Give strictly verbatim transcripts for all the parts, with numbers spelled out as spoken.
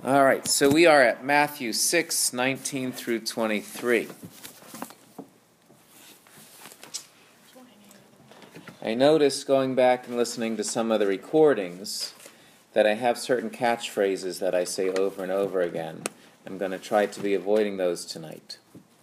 All right, so we are at Matthew six, nineteen through twenty-three. I noticed going back and listening to some of the recordings that I have certain catchphrases that I say over and over again. I'm going to try to be avoiding those tonight.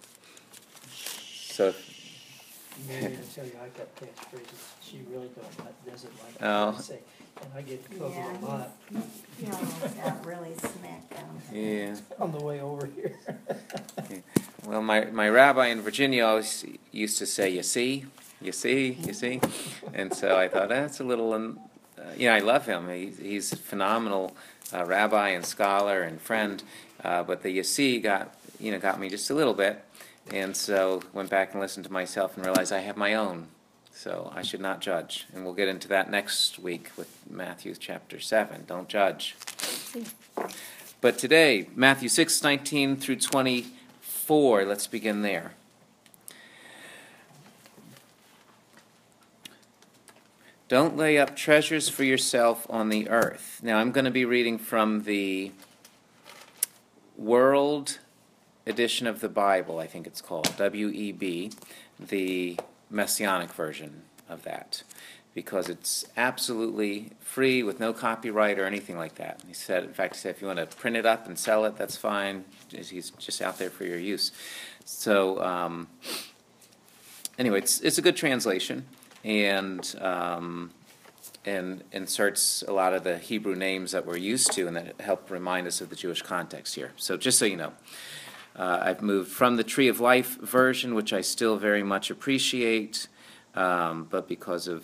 So, Maybe I tell you, I got catchphrases she really don't, doesn't like Oh. to say, and I get covered Yeah, a lot you almost got really smacked down. yeah. on the way over here. Well, my, my rabbi in Virginia always used to say, you see, you see, you see. And so I thought, that's a little, um, uh, you know, I love him. He, he's a phenomenal uh, rabbi and scholar and friend. Uh, but the you see got, you know, got me just a little bit. And so went back and listened to myself and realized I have my own. So I should not judge. And we'll get into that next week with Matthew chapter seven. Don't judge. But today, Matthew six, nineteen through twenty-four. Let's begin there. Don't lay up treasures for yourself on the earth. Now I'm going to be reading from the World Edition of the Bible, I think it's called, W E B, the Messianic version of that, because it's absolutely free with no copyright or anything like that. He said, in fact, he said, if you want to print it up and sell it, that's fine. He's just out there for your use. So, um, anyway, it's it's a good translation, and um, and inserts a lot of the Hebrew names that we're used to, and that help remind us of the Jewish context here. So, just so you know. Uh, I've moved from the Tree of Life version, which I still very much appreciate, um, but because of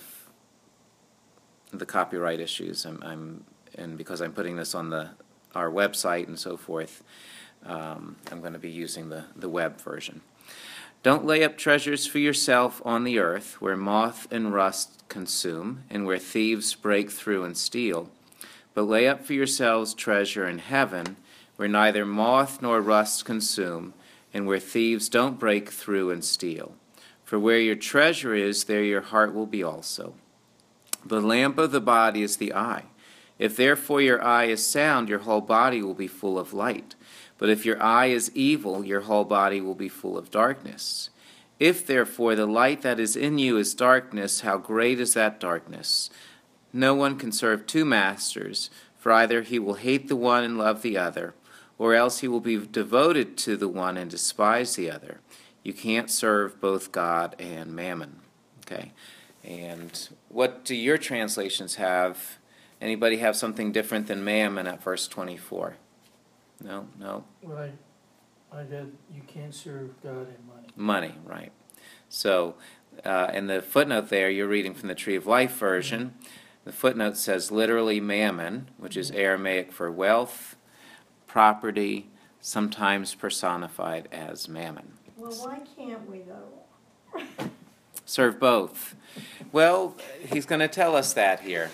the copyright issues, I'm, I'm and because I'm putting this on the our website and so forth, um, I'm going to be using the, the web version. Don't lay up treasures for yourself on the earth, where moth and rust consume, and where thieves break through and steal, but lay up for yourselves treasure in heaven, where neither moth nor rust consume, and where thieves don't break through and steal. For where your treasure is, there your heart will be also. The lamp of the body is the eye. If therefore your eye is sound, your whole body will be full of light. But if your eye is evil, your whole body will be full of darkness. If therefore the light that is in you is darkness, how great is that darkness? No one can serve two masters, for either he will hate the one and love the other, or else he will be devoted to the one and despise the other. You can't serve both God and mammon. Okay? And what do your translations have? Anybody have something different than mammon at verse twenty-four? No? No? Right. I got, you can't serve God and money. Money, right. So, uh, in the footnote there, you're reading from the Tree of Life version. The footnote says literally mammon, which is Aramaic for wealth, property, sometimes personified as mammon. Well, why can't we, though? Serve both. Well, he's going to tell us that here.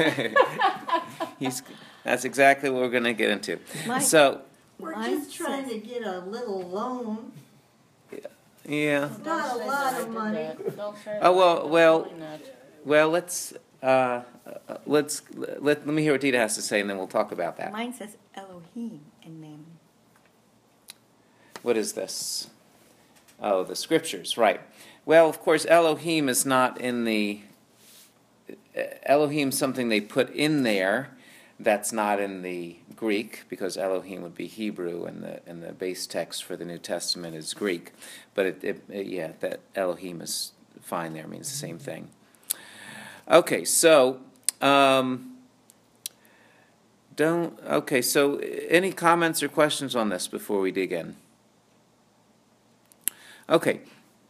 he's, that's exactly what we're going to get into. My- So, We're Mine just trying says- to get a little loan. yeah. It's not a lot of money. Oh, well, well, well, let's, uh, uh, let's, let, let me hear what Dita has to say, and then we'll talk about that. Mine says Elohim in Mammon. What is this? Oh, the scriptures, right. Well, of course, Elohim is not in the... Elohim's something they put in there that's not in the Greek, because Elohim would be Hebrew, and the and the base text for the New Testament is Greek. But, it, it, it, yeah, that Elohim is fine there, means the same thing. Okay, so... Um, don't... Okay, so any comments or questions on this before we dig in? Okay.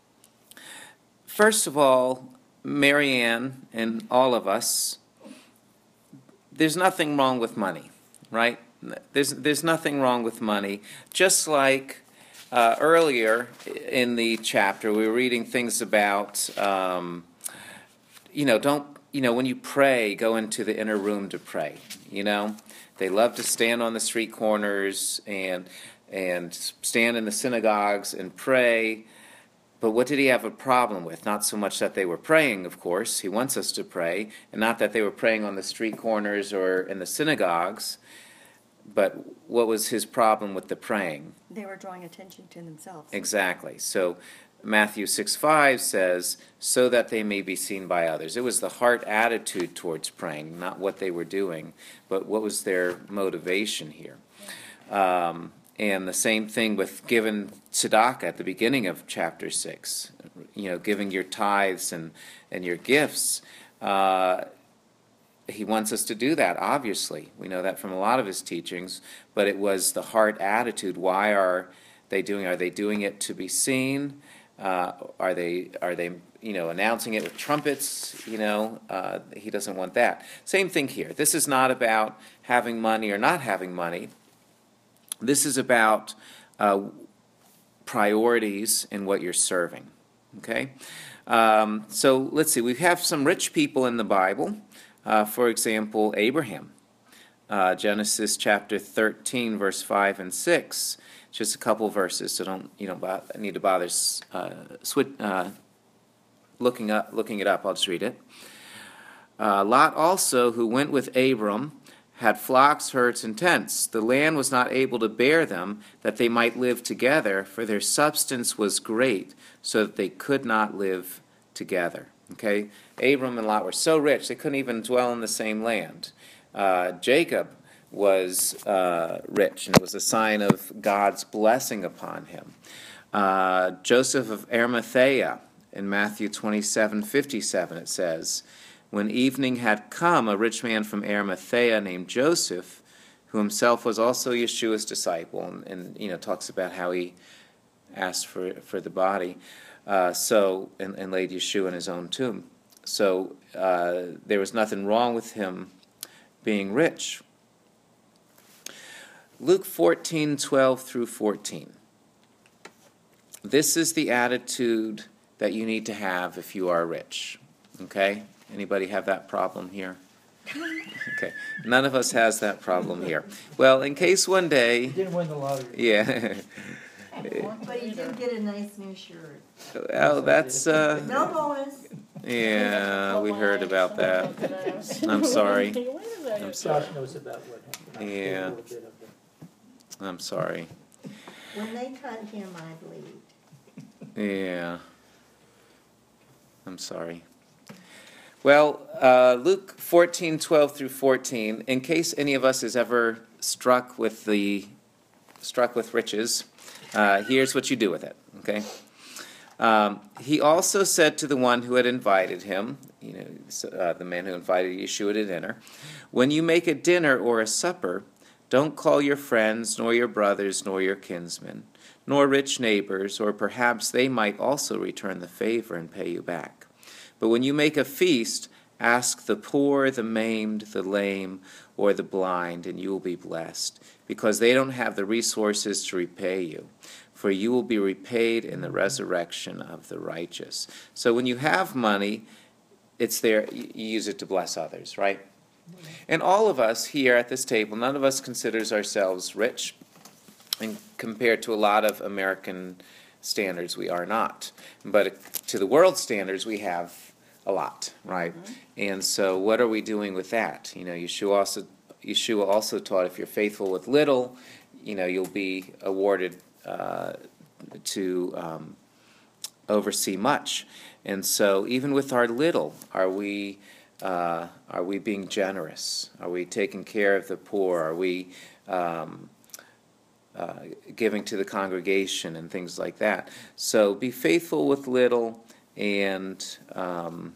First of all, Marianne and all of us, there's nothing wrong with money, right? There's there's nothing wrong with money. Just like uh, earlier in the chapter, we were reading things about, um, you know, don't, you know, when you pray, go into the inner room to pray, you know? They love to stand on the street corners and and stand in the synagogues and pray. But what did he have a problem with? Not so much that they were praying, of course. He wants us to pray, and not that they were praying on the street corners or in the synagogues, but what was his problem with the praying? They were drawing attention to themselves. Exactly. So Matthew six five says, so that they may be seen by others. It was the heart attitude towards praying, not what they were doing, but what was their motivation here. Um, and the same thing with giving tzedakah at the beginning of chapter six, you know, giving your tithes and, and your gifts. Uh, he wants us to do that, obviously. We know that from a lot of his teachings, but it was the heart attitude. Why are they doing? Are they doing it to be seen? Uh, are they, are they, you know, announcing it with trumpets? You know, uh, he doesn't want that. Same thing here. This is not about having money or not having money. This is about uh, priorities in what you're serving. Okay, um, so let's see. We have some rich people in the Bible. Uh, for example, Abraham. Uh, Genesis chapter thirteen, verse five and six. Just a couple verses, so don't you don't bo- need to bother uh, switch, uh, looking up looking it up. I'll just read it. Uh, Lot also, who went with Abram, had flocks, herds, and tents. The land was not able to bear them, that they might live together, for their substance was great, so that they could not live together. Okay, Abram and Lot were so rich they couldn't even dwell in the same land. Uh, Jacob was uh, rich, and it was a sign of God's blessing upon him. Uh, Joseph of Arimathea, in Matthew twenty-seven fifty-seven, it says, when evening had come, a rich man from Arimathea named Joseph, who himself was also Yeshua's disciple, and, and you know talks about how he asked for for the body, uh, so and, and laid Yeshua in his own tomb. So uh, there was nothing wrong with him being rich. Luke fourteen twelve through fourteen. This is the attitude that you need to have if you are rich. Okay? Anybody have that problem here? Okay. None of us has that problem here. Well, in case one day... He didn't win the lottery. Yeah. But he did get a nice new shirt. Well, that's... Uh, No bonus. yeah, we heard about that. I'm sorry. I'm sorry. Josh knows about what happened. I Yeah. heard a little bit of the- I'm sorry. When they cut him, I believed. Yeah. I'm sorry. Well, uh, Luke fourteen twelve through fourteen, in case any of us is ever struck with the struck with riches, uh, here's what you do with it, okay? Um, he also said to the one who had invited him, you know, so, uh, the man who invited Yeshua to dinner, when you make a dinner or a supper, don't call your friends, nor your brothers, nor your kinsmen, nor rich neighbors, or perhaps they might also return the favor and pay you back. But when you make a feast, ask the poor, the maimed, the lame, or the blind, and you will be blessed, because they don't have the resources to repay you. For you will be repaid in the resurrection of the righteous. So when you have money, it's there, you use it to bless others, right? And all of us here at this table, none of us considers ourselves rich. And compared to a lot of American standards, we are not. But to the world standards, we have a lot, right? Mm-hmm. And so what are we doing with that? You know, Yeshua also, Yeshua also taught if you're faithful with little, you know, you'll be awarded uh, to um, oversee much. And so even with our little, are we uh, are we being generous? Are we taking care of the poor? Are we um, uh, giving to the congregation and things like that? So be faithful with little, and um,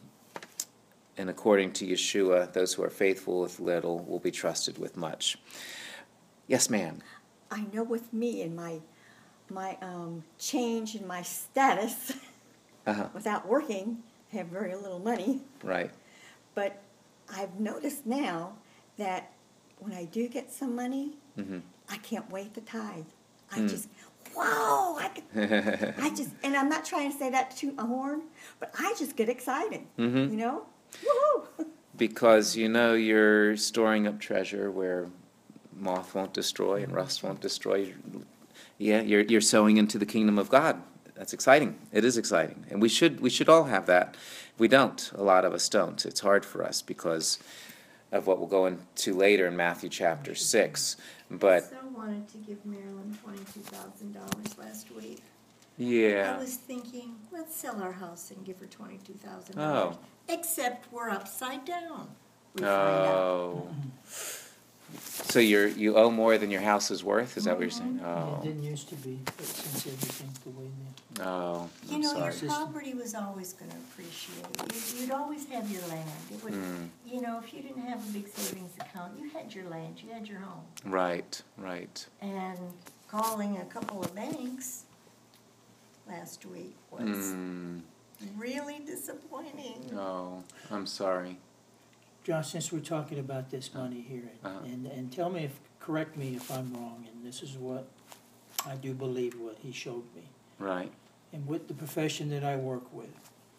and according to Yeshua, those who are faithful with little will be trusted with much. Yes, ma'am. I know with me and my my um, change in my status, Uh-huh. without working, I have very little money. Right. But I've noticed now that when I do get some money, Mm-hmm. I can't wait to tithe. I Mm. just, wow! I, can- I just, and I'm not trying to say that to toot my horn, but I just get excited. Mhm. You know, woohoo! Because you know you're storing up treasure where moth won't destroy and rust won't destroy. Yeah, you're you're sowing into the kingdom of God. That's exciting. It is exciting, and we should we should all have that. We don't. A lot of us don't. It's hard for us because of what we'll go into later in Matthew chapter six. But So wanted to give Marilyn twenty-two thousand dollars last week. yeah. I was thinking, let's sell our house and give her twenty-two thousand dollars. Oh. Except we're upside down. We find out. Oh. So you're you owe more than your house is worth? Is that what you're saying? It Oh. didn't used to be, but since everything's the way now. Oh. You I'm know, sorry. your property was always going to appreciate. You- You'd always have your land. It would, Mm. you know, if you didn't have a big savings account, you had your land, you had your home. Right. Right. And calling a couple of banks last week was Mm. really disappointing. Oh. I'm sorry. John, since we're talking about this money here, Uh-huh. and, and tell me if, correct me if I'm wrong, and this is what I do believe what he showed me. Right. And with the profession that I work with,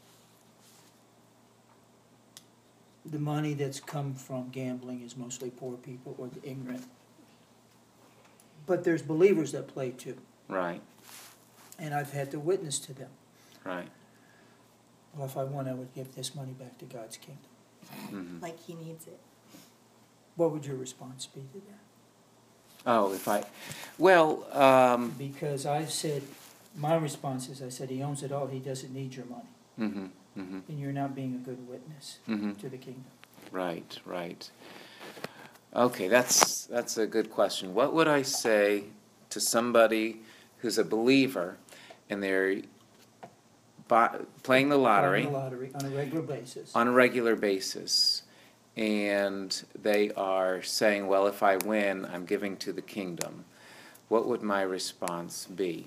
the money that's come from gambling is mostly poor people or the ignorant. But there's believers that play too, Right. and I've had to witness to them. Right. Well, if I won, I would give this money back to God's kingdom. Hmm. Like he needs it. What would your response be to that? Oh, if I, well, um, Because I said, my response is, I said, he owns it all, he doesn't need your money. mm-hmm, mm-hmm, And you're not being a good witness mm-hmm. to the kingdom. Right, right. Okay, that's that's a good question. What would I say to somebody who's a believer and they're buy, playing the lottery, Playing the lottery on a regular basis. on a regular basis, and they are saying, well, if I win, I'm giving to the kingdom? What would my response be?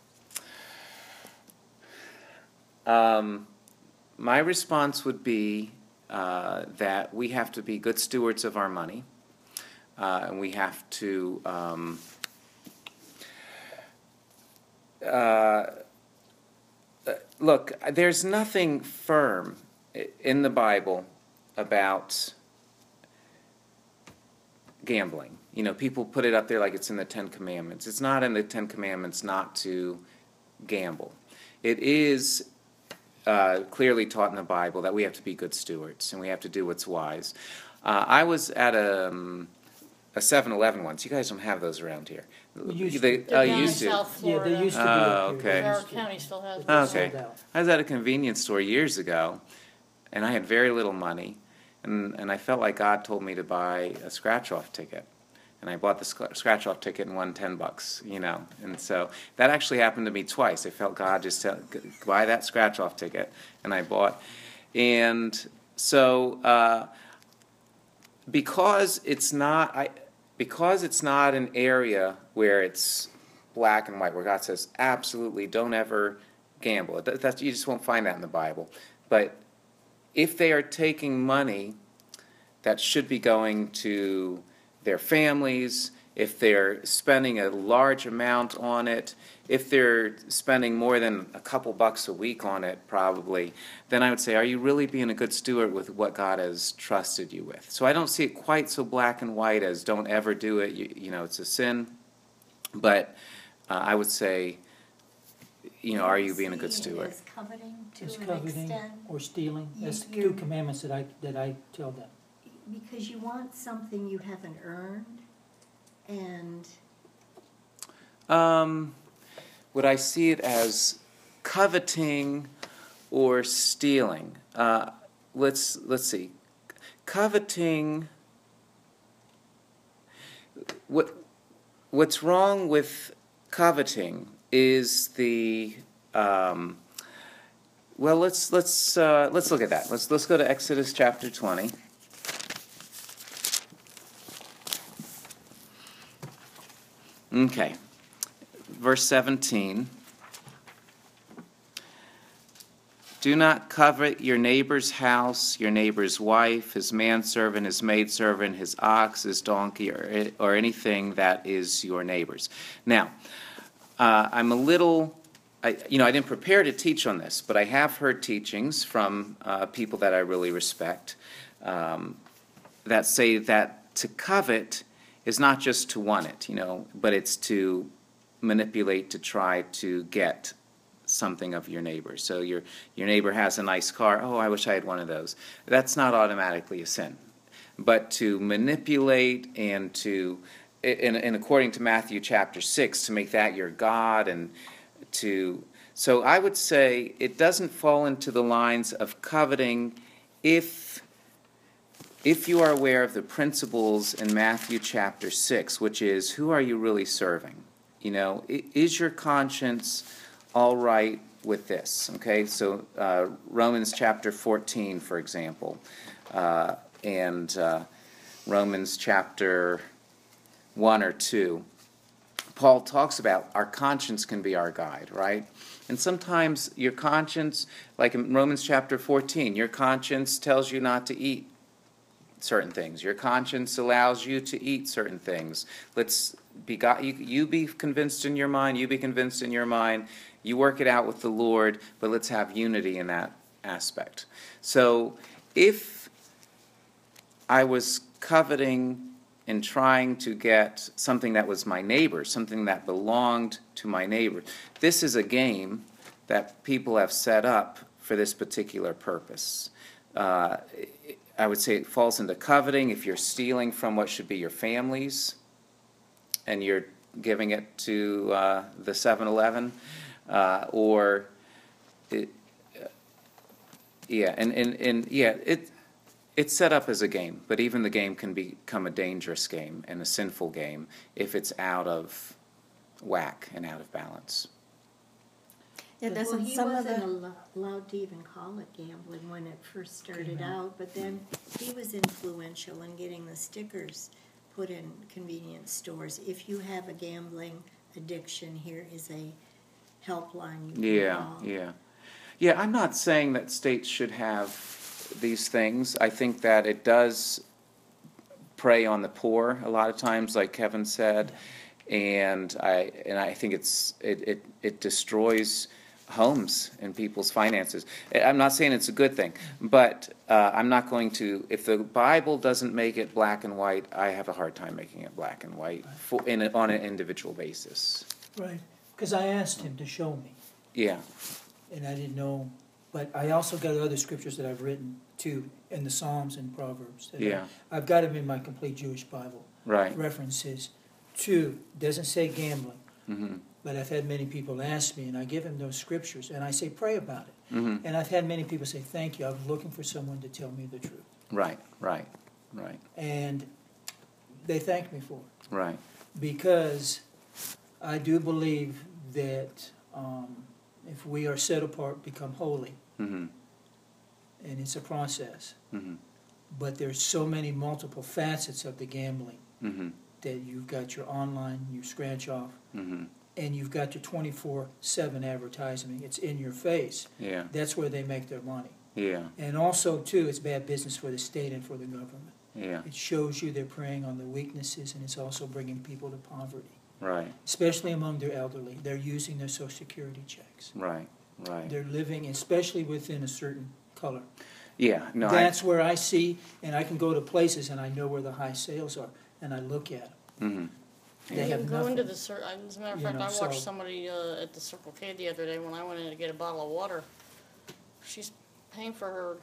Um, my response would be uh, that we have to be good stewards of our money, uh, and we have to um, uh, look, there's nothing firm in the Bible about gambling. You know, people put it up there like it's in the Ten Commandments. It's not in the Ten Commandments not to gamble. It is uh, clearly taught in the Bible that we have to be good stewards and we have to do what's wise. Uh, I was at a, um, a seven eleven once. You guys don't have those around here. We used They- to. oh, They're you down in used to. South Yeah, Florida. they used to be Oh, up here. okay. They Our used to. county still has But them. they Okay. sold out. I was at a convenience store years ago, and I had very little money, and, and I felt like God told me to buy a scratch-off ticket. And I bought the sc- scratch-off ticket and won ten bucks, you know. And so that actually happened to me twice. I felt God just tell, buy that scratch-off ticket, and I bought. And so uh, because it's not, I, because it's not an area where it's black and white, where God says, absolutely, don't ever gamble. That, that's, you just won't find that in the Bible. But if they are taking money that should be going to their families, if they're spending a large amount on it, if they're spending more than a couple bucks a week on it, probably, then I would say, are you really being a good steward with what God has trusted you with? So I don't see it quite so black and white as don't ever do it, you, you know, it's a sin. But uh, I would say, you know, are you being a good See it steward? as coveting to It's an coveting extent, or stealing. You- That's the two you're- commandments that I, that I tell them. because you want something you haven't earned, and Um, would I see it as coveting or stealing? Uh, let's let's see. Coveting. What what's wrong with coveting is the um, well. Let's let's uh, let's look at that. Let's let's go to Exodus chapter twenty. Okay, verse seventeen. Do not covet your neighbor's house, your neighbor's wife, his manservant, his maidservant, his ox, his donkey, or, or anything that is your neighbor's. Now, uh, I'm a little, I, you know, I didn't prepare to teach on this, but I have heard teachings from uh, people that I really respect um, that say that to covet is not just to want it, you know, but it's to manipulate to try to get something of your neighbor. So your your neighbor has a nice car. Oh, I wish I had one of those. That's not automatically a sin. but to manipulate and to, and, and according to Matthew chapter six, to make that your God and to, so I would say it doesn't fall into the lines of coveting if, if you are aware of the principles in Matthew chapter six, which is, who are you really serving? You know, i- is your conscience all right with this? Okay, so uh, Romans chapter fourteen, for example, uh, and uh, Romans chapter one or two, Paul talks about our conscience can be our guide, right? And sometimes your conscience, like in Romans chapter fourteen, your conscience tells you not to eat certain things. Your conscience allows you to eat certain things. Let's be God, you, you be convinced in your mind, you be convinced in your mind, you work it out with the Lord, but let's have unity in that aspect. So if I was coveting and trying to get something that was my neighbor, something that belonged to my neighbor, this is a game that people have set up for this particular purpose. Uh, I would say it falls into coveting if you're stealing from what should be your family's and you're giving it to uh, the seven eleven, uh, or it, uh, yeah, and, and, and yeah, it it's set up as a game, but even the game can become a dangerous game and a sinful game if it's out of whack and out of balance. Yeah, Well, doesn't he some of wasn't the, allo- allowed to even call it gambling when it first started Came out. out, but then he was influential in getting the stickers put in convenience stores. If you have a gambling addiction, here is a helpline you can Yeah, call. yeah. Yeah, I'm not saying that states should have these things. I think that it does prey on the poor a lot of times, like Kevin said, and I and I think it's it it, it destroys homes and people's finances. I'm not saying it's a good thing, but uh, I'm not going to. If the Bible doesn't make it black and white, I have a hard time making it black and white for, in a, on an individual basis. Right, because I asked him to show me, Yeah, and I didn't know, but I also got other scriptures that I've written too, in the Psalms and Proverbs. that I- yeah, I've got them in my complete Jewish Bible. right. References to, doesn't say gambling, Mm-hmm. but I've had many people ask me, and I give them those scriptures, and I say, pray about it. Mm-hmm. And I've had many people say, thank you, I was looking for someone to tell me the truth. Right, right, right, And they thank me for it, right. because I do believe that um, if we are set apart, become holy, Mm-hmm. and it's a process. Mm-hmm. But there's so many multiple facets of the gambling Mm-hmm. that you've got your online, you scratch off, Mm-hmm. and you've got your twenty-four seven advertising. It's in your face. Yeah, That's where they make their money. yeah, And also, too, it's bad business for the state and for the government. yeah, It shows you they're preying on the weaknesses, and it's also bringing people to poverty, right, especially among their elderly. They're using their Social Security checks. right, right. They're living, especially within a certain color. Yeah, no, I, That's where I see, and I can go to places and I know where the high sales are, and I look at them. mm-hmm. They Yeah. You have can go into nothing. the, Cir- as a matter of You fact, know, I watched so- somebody uh, at the Circle K the other day when I went in to get a bottle of water. She's paying for her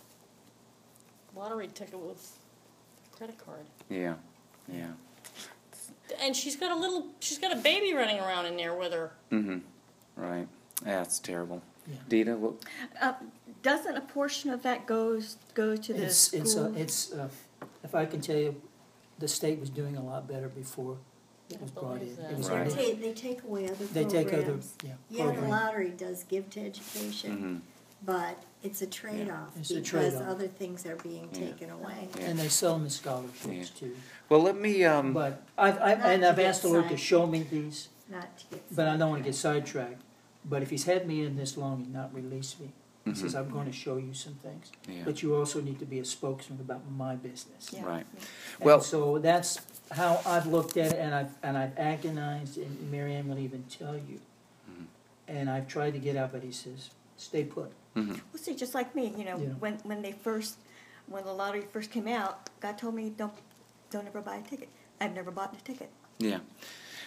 lottery ticket with credit card. Yeah, yeah. And she's got a little, she's got a baby running around in there with her. Mm-hmm. Right. That's terrible. Yeah. Dita, what? uh, doesn't a portion of that goes, go to the It's, it's, uh, school? it's, uh, if I can tell you, the state was doing a lot better before it was I brought in. believe that. It was Right. They very- take, they take away other They take other, programs. yeah, Yeah, the programs. lottery does give to education, Mm-hmm. but it's a trade-off It's a because trade-off. other things are being Yeah. taken away. Yeah. And they sell them as scholarships too. Well, let me, um, But I've, I've, Not and to I've get asked the Lord to side- show me these, Not to get. but I don't want to get sidetracked. But if He's had me in this long and not released me, He says, mhm. I'm going to show you some things. Yeah. But you also need to be a spokesman about my business. Yeah. Right. And Well- so that's how I've looked at it, and I've, and I've agonized, and Mary Ann will even tell you. Mhm. And I've tried to get out, but He says, stay put. Mhm. Well, see, just like me, you know, Yeah. when, when they first, when the lottery first came out, God told me, don't, don't ever buy a ticket. I've never bought a ticket. Yeah.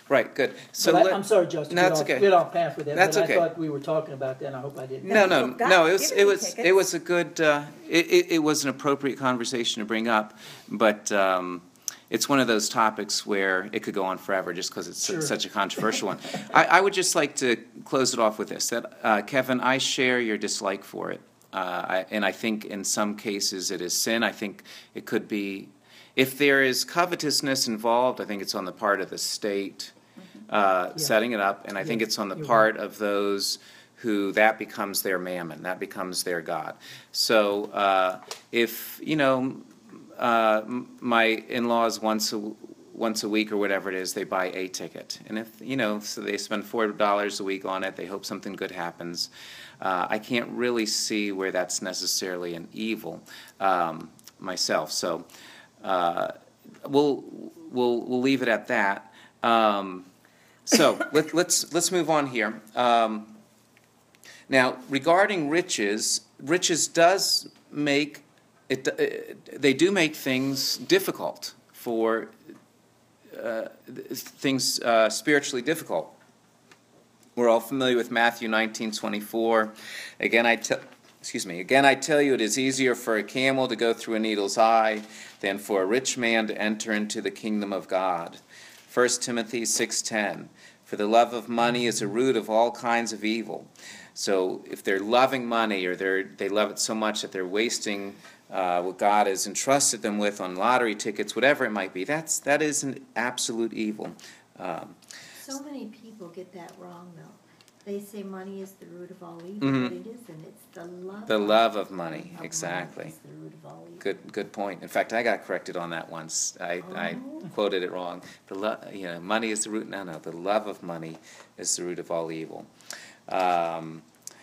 Right, good. So But I, let- I'm sorry, Justin. No, get that's off, okay. Get off path with that. That's but okay. I thought we were talking about that, and I hope I didn't. No, no, People got no. It was, giving it me was, tickets. it was a good. Uh, it, it, it was an appropriate conversation to bring up, but um, it's one of those topics where it could go on forever, just because it's su- Sure. such a controversial one. I, I would just like to close it off with this: that uh, Kevin, I share your dislike for it, uh, I, and I think in some cases it is sin. I think it could be, if there is covetousness involved, I think it's on the part of the state. Uh, Yeah. setting it up, and I think Yeah, it's on the you're part of those who that becomes their mammon, that becomes their god. So uh, if, you know, uh, m- my in-laws once a, once a week or whatever it is, they buy a ticket. And if, you know, so they spend four dollars a week on it, they hope something good happens. Uh, I can't really see where that's necessarily an evil um, myself. So uh, we'll, we'll, we'll leave it at that. Um, So let, let's let's move on here. Um, now, regarding riches, riches does make it. Uh, they do make things difficult for uh, things uh, spiritually difficult. We're all familiar with Matthew nineteen twenty-four. Again, I tell. Excuse me. Again, I tell you, it is easier for a camel to go through a needle's eye than for a rich man to enter into the kingdom of God. First Timothy six ten. For the love of money is a root of all kinds of evil. So if they're loving money, or they're they love it so much that they're wasting uh, what God has entrusted them with on lottery tickets, whatever it might be, that's that is an absolute evil. Um, So many people get that wrong, though. They say money is the root of all evil, Mhm. but it isn't. It's the love. The of love of money, money exactly. is the root of all evil. Good, good point. In fact, I got corrected on that once. I, I Oh. quoted it wrong. The lo- you know, money is the root. No, no, the love of money is the root of all evil. Um,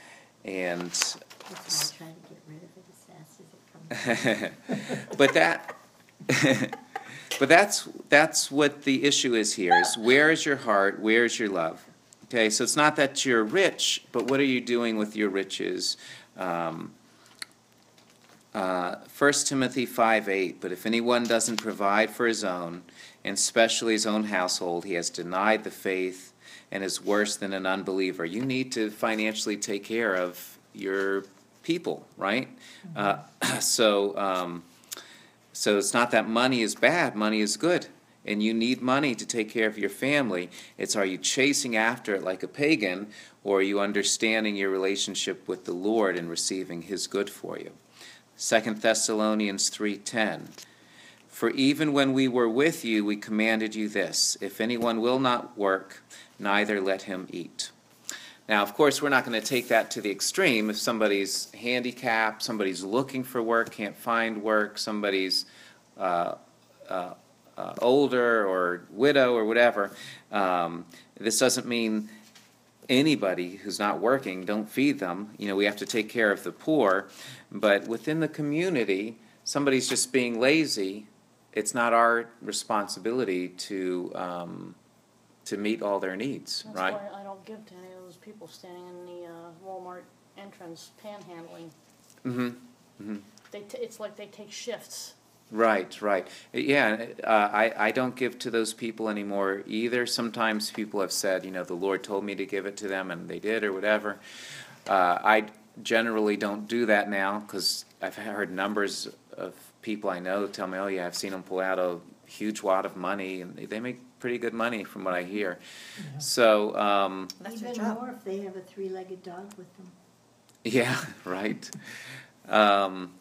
and That's why I try to get rid of it as fast as it comes. but that, but that's that's what the issue is here. Is where is your heart? Where is your love? Okay, so it's not that you're rich, but what are you doing with your riches? Um, uh, First Timothy five eight. But if anyone doesn't provide for his own, and especially his own household, he has denied the faith and is worse than an unbeliever. You need to financially take care of your people, right? Uh, so, um, so it's not that money is bad. Money is good, and you need money to take care of your family. It's, are you chasing after it like a pagan, or are you understanding your relationship with the Lord and receiving His good for you? Second Thessalonians three ten. For even when we were with you, we commanded you this: if anyone will not work, neither let him eat. Now, of course, we're not going to take that to the extreme. If somebody's handicapped, somebody's looking for work, can't find work, somebody's uh, uh, uh, older or widow or whatever, um, this doesn't mean anybody who's not working, don't feed them. You know, we have to take care of the poor. But within the community, somebody's just being lazy. It's not our responsibility to um, to meet all their needs, That's right? why I don't give to any of those people standing in the uh, Walmart entrance panhandling. Mm-hmm. Mm-hmm. They t- it's like they take shifts. Right, right. Yeah, uh, I, I don't give to those people anymore either. Sometimes people have said, you know, the Lord told me to give it to them, and they did, or whatever. Uh, I generally don't do that now, because I've heard numbers of people I know tell me, oh yeah, I've seen them pull out a huge wad of money, and they, they make pretty good money from what I hear. Yeah. So, um, That's their Even job. more if they have a three-legged dog with them. yeah, right. Um,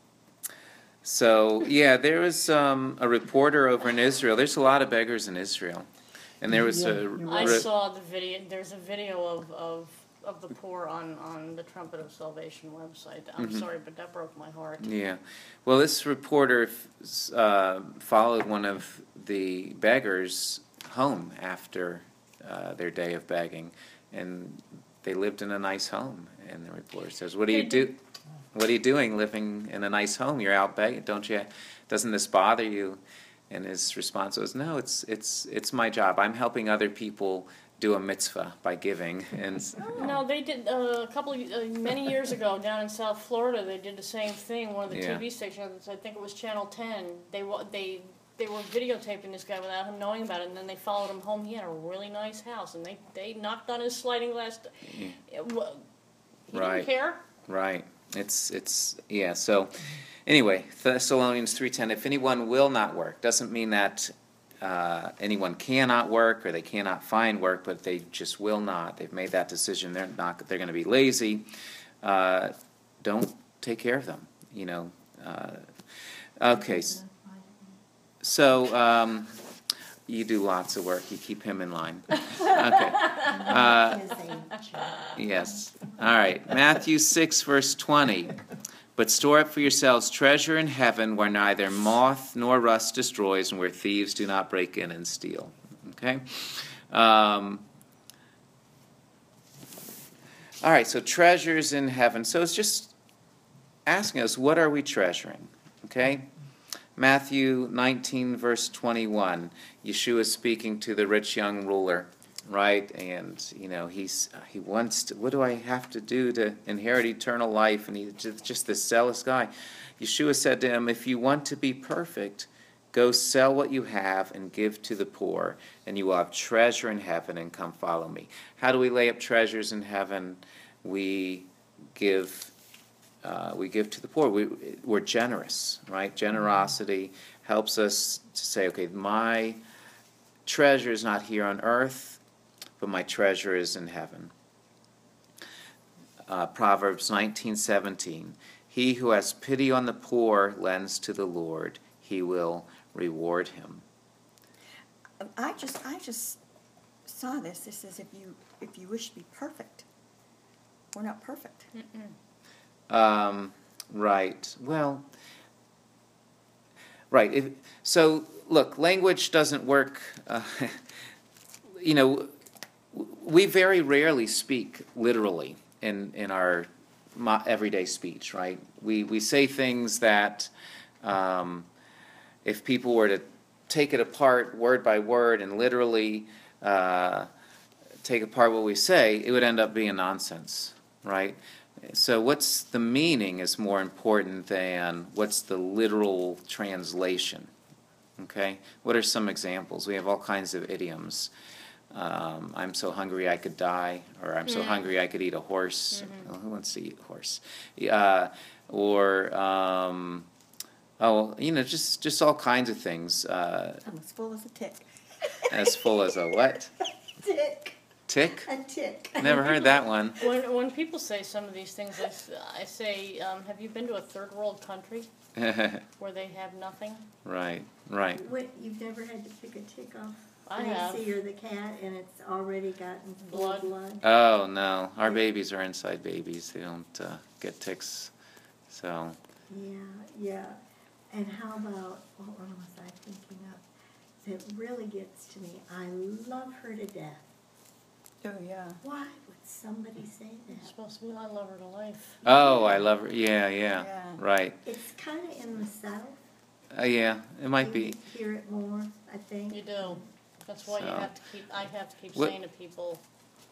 so, yeah, there was um, a reporter over in Israel. There's a lot of beggars in Israel. And there was Yeah, a... you're I right. saw the video. There's a video of, of, of the poor on, on the Trumpet of Salvation website. I'm Mhm. sorry, but that broke my heart. Yeah. Well, this reporter uh, followed one of the beggars home after uh, their day of begging, and they lived in a nice home. And the reporter says, "What do you They do? did- What are you doing living in a nice home? You're out begging, don't you? Doesn't this bother you?" And his response was, "No, it's it's it's my job. I'm helping other people do a mitzvah by giving." And No, they did uh, a couple of uh, many years ago down in South Florida. They did the same thing. One of the Yeah. T V stations, I think it was Channel ten. They wa- they they were videotaping this guy without him knowing about it, and then they followed him home. He had a really nice house, and they, they knocked on his sliding glass. Yeah. It wa- He Right. didn't care. Right. It's it's yeah. So anyway, Thessalonians three ten. If anyone will not work, doesn't mean that uh, anyone cannot work or they cannot find work, but they just will not. They've made that decision. They're not. They're going to be lazy. Uh, don't take care of them. You know. Uh, okay. s- So um, you do lots of work. You keep him in line. Okay. Uh, Is a joke. Yes. All right. Matthew six, verse twenty. But store up for yourselves treasure in heaven where neither moth nor rust destroys and where thieves do not break in and steal. Okay? Um, all right. So treasures in heaven. So it's just asking us, what are we treasuring? Okay? Matthew nineteen, verse twenty-one. Yeshua speaking to the rich young ruler. Right, and you know he's he wants to. What do I have to do to inherit eternal life? And he's just, just this zealous guy. Yeshua said to him, "If you want to be perfect, go sell what you have and give to the poor, and you will have treasure in heaven. And come follow me." How do we lay up treasures in heaven? We give. Uh, we give to the poor. We, we're generous, right? Generosity helps us to say, okay, my treasure is not here on earth, but my treasure is in heaven. Uh, Proverbs nineteen seventeen. He who has pity on the poor lends to the Lord. He will reward him. I just, I just saw this. It says if you, if you wish to be perfect, we're not perfect. Um, right. Well, right. If, so, look, language doesn't work. Uh, you know, we very rarely speak literally in, in our mo- everyday speech, right? We, we say things that um, if people were to take it apart word by word and literally uh, take apart what we say, it would end up being nonsense, right? So what's the meaning is more important than what's the literal translation, okay? What are some examples? We have all kinds of idioms. Um, I'm so hungry I could die, or I'm so Mm. hungry I could eat a horse. Well, who wants to eat a horse? Uh, or, um, oh, you know, just, just all kinds of things. Uh, I'm as full as a tick. as full as a what? Tick. Tick? A tick. Never heard that one. When when people say some of these things, I, s- I say, um, have you been to a third world country where they have nothing? Right, right. What, you've never had to pick a tick off? I Nancy have. or the cat, and it's already gotten full of blood? Oh, no. Our babies are inside babies. They don't uh, get ticks. So, Yeah, yeah. And how about, what one was I thinking of? That really gets to me. I love her to death. Oh, yeah. Why would somebody say It's that? supposed to be, I love her to life. oh, I love her. Yeah, yeah. Yeah. Right. It's kind of in the South. Uh, yeah, it might be. You hear it more, I think. You do. That's why you So- have to keep, I have to keep What- saying to people,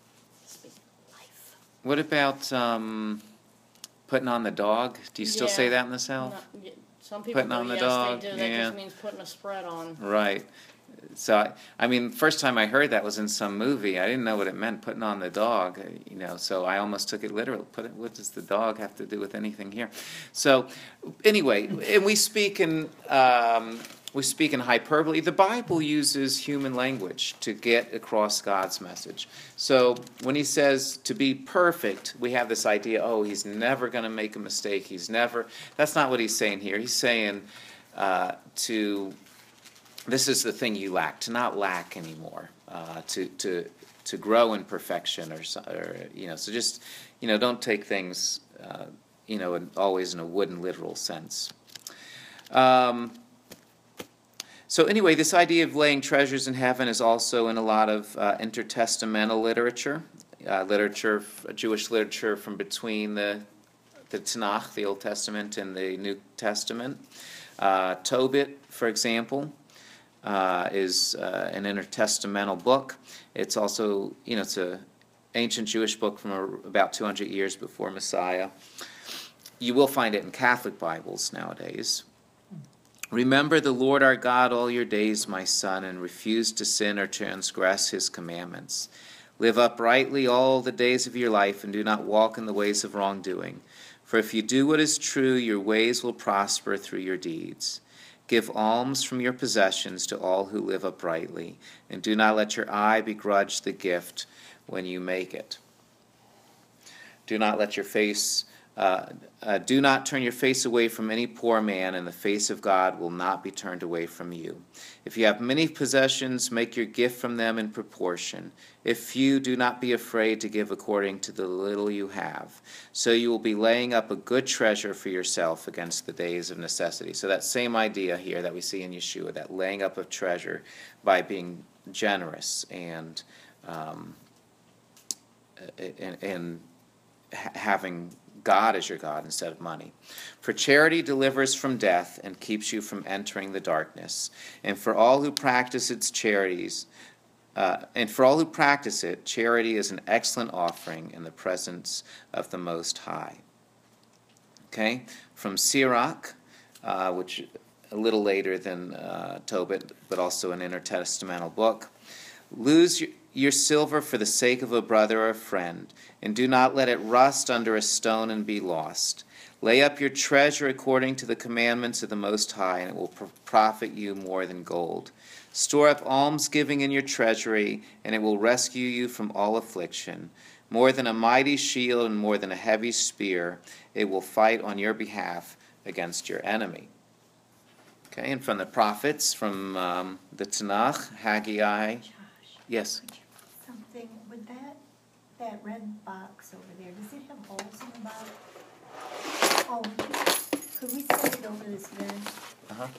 speak life. What about um, putting on the dog? Do you still say Yeah. that in the South? No, y- Some people Putting do, on the yes, dog, they do. That yeah. just means putting a spread on. Right. So, I, I mean, first time I heard that was in some movie. I didn't know what it meant, putting on the dog, uh, you know, so I almost took it literal. Put it, what does the dog have to do with anything here? So, anyway, and we speak in, um, we speak in hyperbole. The Bible uses human language to get across God's message. So, when he says to be perfect, we have this idea, oh, he's never going to make a mistake. He's never, that's not what he's saying here. He's saying uh, to... This is the thing you lack, to not lack anymore, uh, to, to, to grow in perfection or, so- or, you know, so just, you know, don't take things, uh, you know, in, always in a wooden literal sense. Um, so anyway, this idea of laying treasures in heaven is also in a lot of uh, intertestamental literature, uh, literature, Jewish literature from between the, the Tanakh, the Old Testament, and the New Testament. Uh, Tobit, for example, Uh, is uh, an intertestamental book. It's also, you know, it's an ancient Jewish book from a, about two hundred years before Messiah. You will find it in Catholic Bibles nowadays. Remember the Lord our God all your days, my son, and refuse to sin or transgress his commandments. Live uprightly all the days of your life, and do not walk in the ways of wrongdoing. For if you do what is true, your ways will prosper through your deeds. Give alms from your possessions to all who live uprightly, and do not let your eye begrudge the gift when you make it. Do not let your face, uh, uh, do not turn your face away from any poor man, and the face of God will not be turned away from you. If you have many possessions, make your gift from them in proportion. If few, do not be afraid to give according to the little you have. So you will be laying up a good treasure for yourself against the days of necessity. So that same idea here that we see in Yeshua, that laying up of treasure by being generous and um, and, and having God as your God instead of money. For charity delivers from death and keeps you from entering the darkness. And for all who practice its charities, uh, and for all who practice it, charity is an excellent offering in the presence of the Most High. Okay, from Sirach, uh, which a little later than uh, Tobit, but also an intertestamental book. Lose your your silver for the sake of a brother or a friend, and do not let it rust under a stone and be lost. Lay up your treasure according to the commandments of the Most High, and it will profit you more than gold. Store up almsgiving in your treasury, and it will rescue you from all affliction. More than a mighty shield and more than a heavy spear, it will fight on your behalf against your enemy. Okay, and from the prophets, from um, the Tanakh, Haggai. Josh, Yes. could you put something, would that, that red box over there, does it have holes in the bottom? Oh, could we set it over this vent? Uh-huh.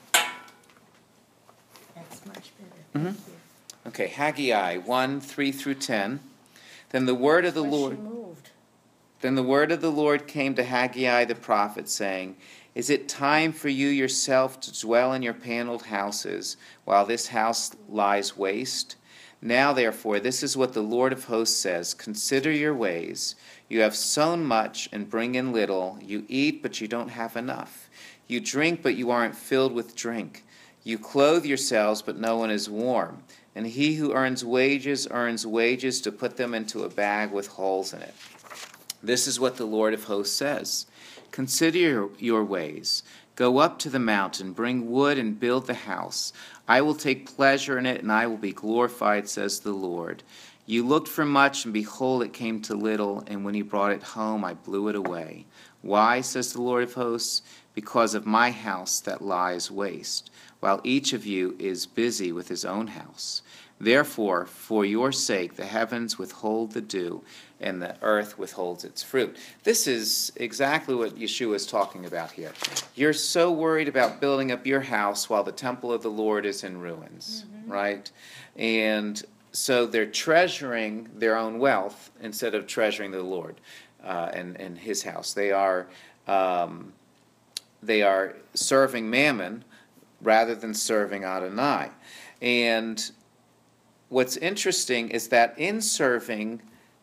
That's much better, thank you. Okay, Haggai one, three through ten. Then the word of the Why she Lord moved. Then the word of the Lord came to Haggai the prophet, saying, Is it time for you yourself to dwell in your paneled houses, while this house lies waste? Now, therefore, this is what the Lord of hosts says, Consider your ways. You have sown much and bring in little. You eat, but you don't have enough. You drink, but you aren't filled with drink. You clothe yourselves, but no one is warm. And he who earns wages earns wages to put them into a bag with holes in it. This is what the Lord of hosts says. Consider your, your ways. Go up to the mountain, bring wood, and build the house. I will take pleasure in it, and I will be glorified, says the Lord. You looked for much, and behold, it came to little, and when you brought it home, I blew it away. Why, says the Lord of hosts? Because of my house that lies waste, while each of you is busy with his own house. Therefore, for your sake, the heavens withhold the dew, and the earth withholds its fruit. This is exactly what Yeshua is talking about here. You're so worried about building up your house while the temple of the Lord is in ruins, mm-hmm. right? And so they're treasuring their own wealth instead of treasuring the Lord uh, and, and his house. They are, um, they are serving Mammon rather than serving Adonai. And what's interesting is that in serving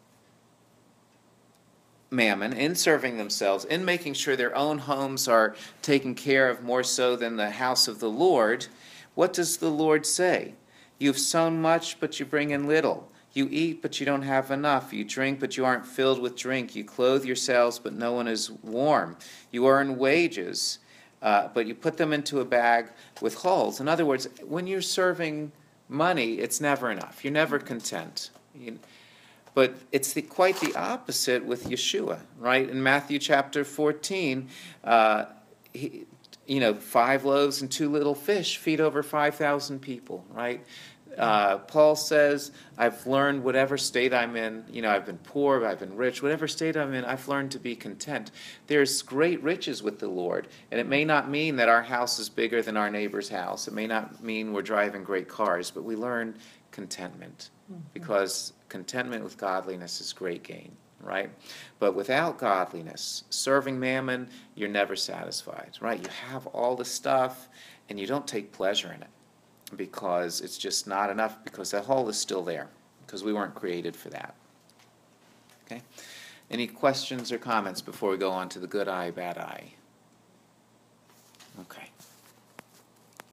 Mammon, in serving themselves, in making sure their own homes are taken care of more so than the house of the Lord, what does the Lord say? You've sown much, but you bring in little. You eat, but you don't have enough. You drink, but you aren't filled with drink. You clothe yourselves, but no one is warm. You earn wages, uh, but you put them into a bag with holes. In other words, when you're serving money, it's never enough. You're never content. You, But it's the, quite the opposite with Yeshua, right? In Matthew chapter fourteen, uh, he, you know, five loaves and two little fish feed over five thousand people, right? Uh, Paul says, I've learned whatever state I'm in, you know, I've been poor, I've been rich, whatever state I'm in, I've learned to be content. There's great riches with the Lord, and it may not mean that our house is bigger than our neighbor's house. It may not mean we're driving great cars, but we learn contentment, because contentment with godliness is great gain, right? But without godliness, serving Mammon, you're never satisfied, right? You have all the stuff, and you don't take pleasure in it, because it's just not enough, because that hole is still there, because we weren't created for that. Okay? Any questions or comments before we go on to the good eye, bad eye? Okay.